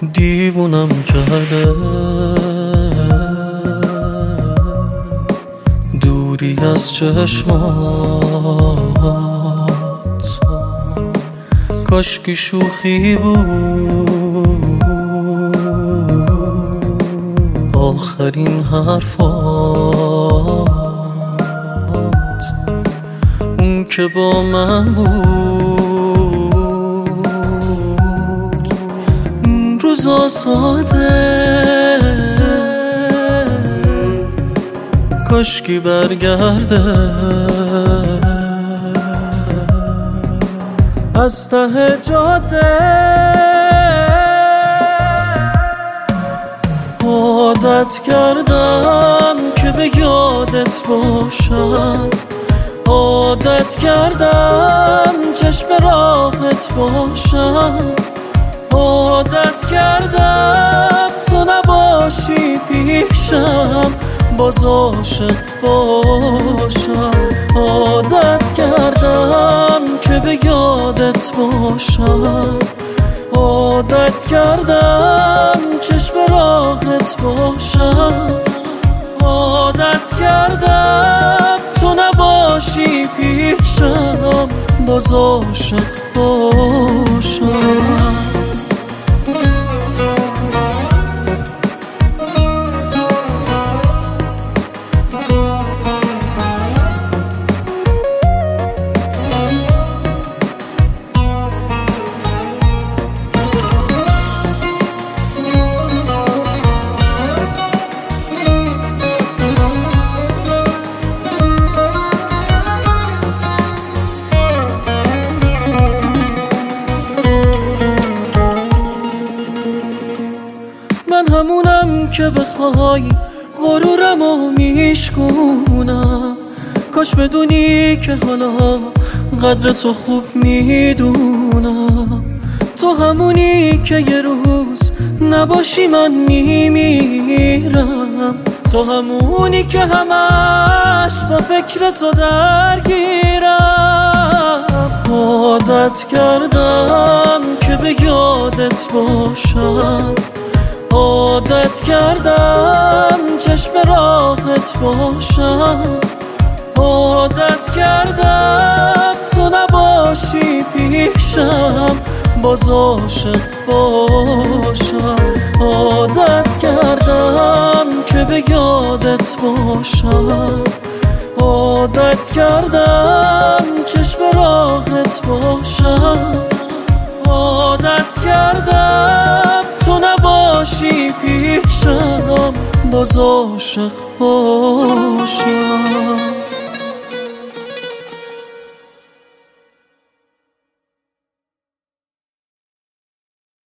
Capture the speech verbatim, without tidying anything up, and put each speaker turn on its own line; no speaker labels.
دیوونم کرده دوری از چشمات، کاشکی شوخی بود آخرین حرفات، اون که با من بود روزا ساده، کاشکی برگرده از ته جاده. عادت کردم که به یادت باشم، عادت کردم چشم راهت باشم، عادت کردم تو نباشی پیشم باز عاشق باشم. عادت کردم که به یادت باشم، عادت کردم چشم راهت باشم، عادت کردم تو نباشی پیشم باز عاشق باشم. من همونم که بخوای غرورمو میشکونم، کاش بدونی که حالا قدر تو خوب میدونم. تو همونی که یه روز نباشی من میمیرم، تو همونی که همش با فکر تو درگیرم. عادت کردم که به یادت باشم، عادت کردم چشم راهت باشم، عادت کردم تو نباشی پیشم باز عاشق باشم. عادت کردم که به یادت باشم، عادت کردم چشم راهت باشم، عادت کردم تو نباشی پیشم باز عاشق باشم.